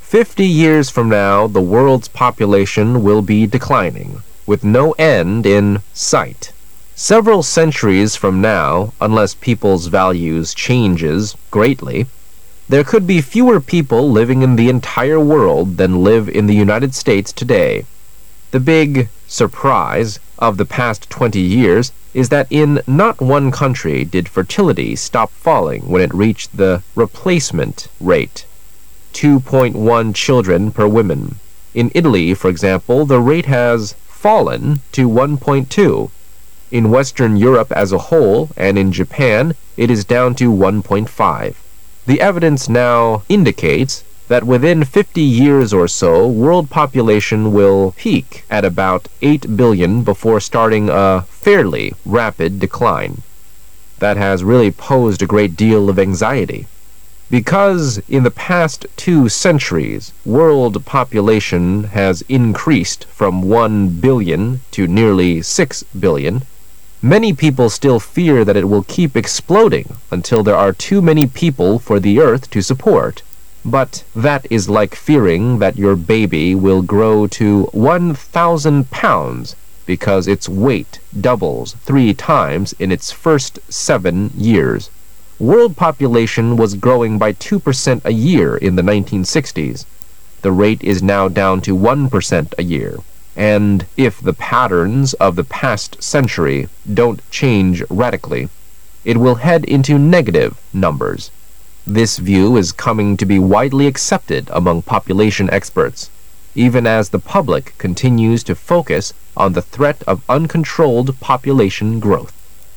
50 years from now, the world's population will be declining, with no end in sight. Several centuries from now, unless people's values changes greatly, there could be fewer people living in the entire world than live in the United States today. The big surprise of the past 20 years is that in not one country did fertility stop falling when it reached the replacement rate, 2.1 children per woman. In Italy, for example, the rate has fallen to 1.2. In Western Europe as a whole and in Japan, it is down to 1.5. The evidence now indicates that within 50 years or so, world population will peak at about 8 billion before starting a fairly rapid decline. That has really posed a great deal of anxiety. Because in the past 2 centuries, world population has increased from 1 billion to nearly 6 billion, many people still fear that it will keep exploding until there are too many people for the earth to support. But that is like fearing that your baby will grow to 1,000 pounds because its weight doubles 3 times in its first 7 years. World population was growing by 2% a year in the 1960s. The rate is now down to 1% a year. And if the patterns of the past century don't change radically, it will head into negative numbers. This view is coming to be widely accepted among population experts, even as the public continues to focus on the threat of uncontrolled population growth.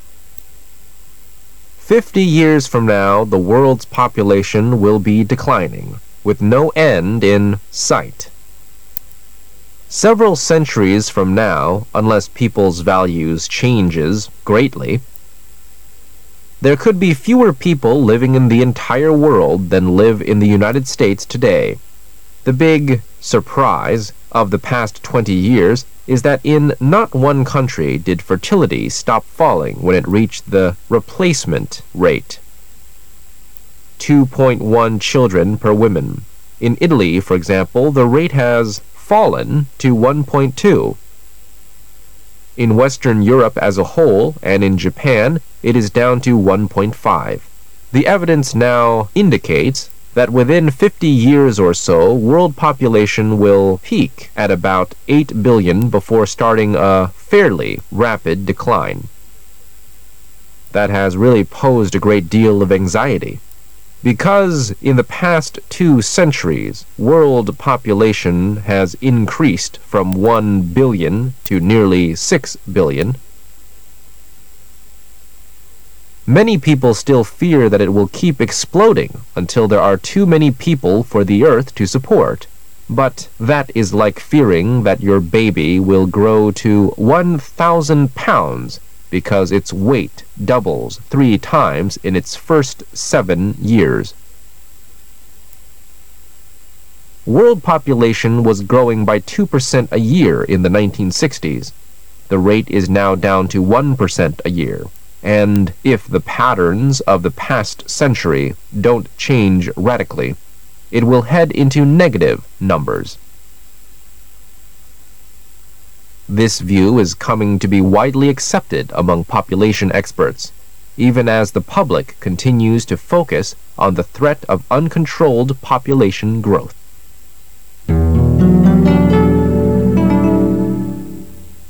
50 years from now, the world's population will be declining, with no end in sight. Several centuries from now, unless people's values changes greatly, there could be fewer people living in the entire world than live in the United States today. The big surprise of the past 20 years is that in not one country did fertility stop falling when it reached the replacement rate, 2.1 children per woman. In Italy, for example, the rate has fallen to 1.2. In Western Europe as a whole and in Japan, it is down to 1.5. The evidence now indicates that within 50 years or so, world population will peak at about 8 billion before starting a fairly rapid decline. That has really posed a great deal of anxiety. Because in the past 2 centuries, world population has increased from 1 billion to nearly 6 billion, many people still fear that it will keep exploding until there are too many people for the earth to support. But that is like fearing that your baby will grow to 1,000 pounds because its weight doubles 3 times in its first 7 years. World population was growing by 2% a year in the 1960s. The rate is now down to 1% a year. And if the patterns of the past century don't change radically, it will head into negative numbers. This view is coming to be widely accepted among population experts, even as the public continues to focus on the threat of uncontrolled population growth.